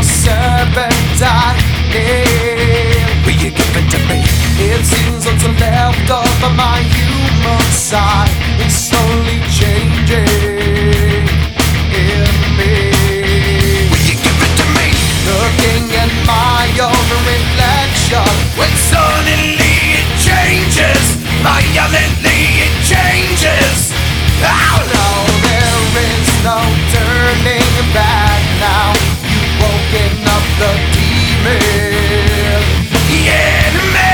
your serpentine. Will you give it to me? It seems what's left of my human side is slowly changing in me. Will you give it to me? Looking at my own reflection, when suddenly it changes, violently it changes. Oh no, there is no turning back now. You've woken up the demon in me.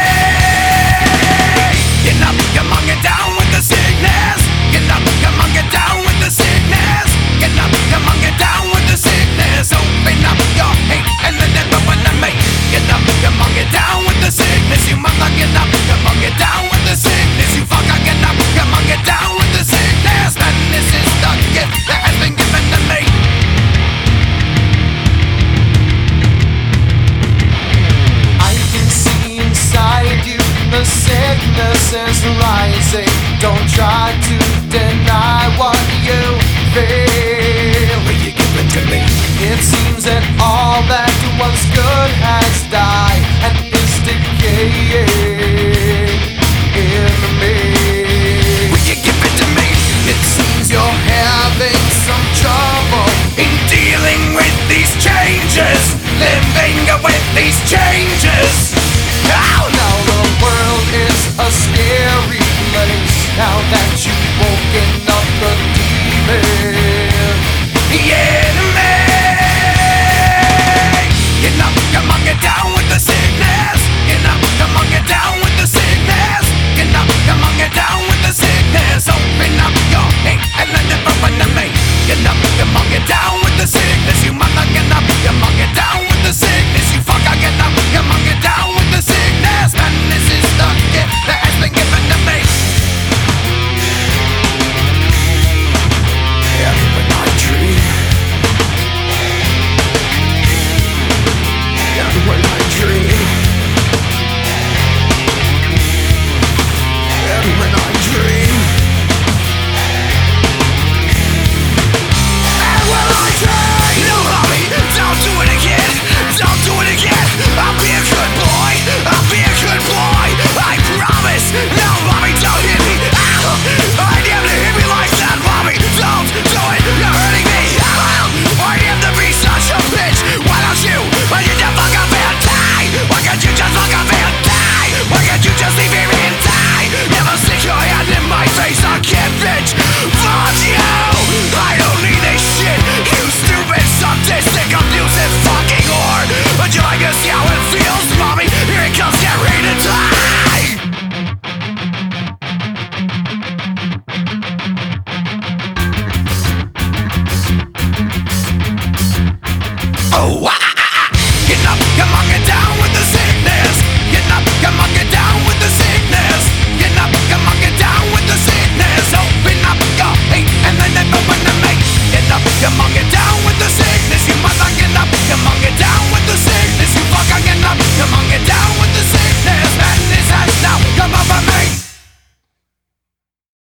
Get up, come on, get down with the sickness. Get up, come on, get down with the sickness. Get up, come on, get down with the sickness. Open up your hate and then never wanna make. Get up, come on, get down with the sickness. You mother, get up, come on, get down with the sickness. You fucker, get up, come on, get down with the sickness. And this is the gift that has been given to me. I can see inside you, the sickness is rising. Don't try to deny what you feel. Will you give it to me? It seems that all that was good has died and is decaying in me. Will you give it to me? It seems you're having some trouble in dealing with these changes, living with these changes. Oh no, the world is a scary place now that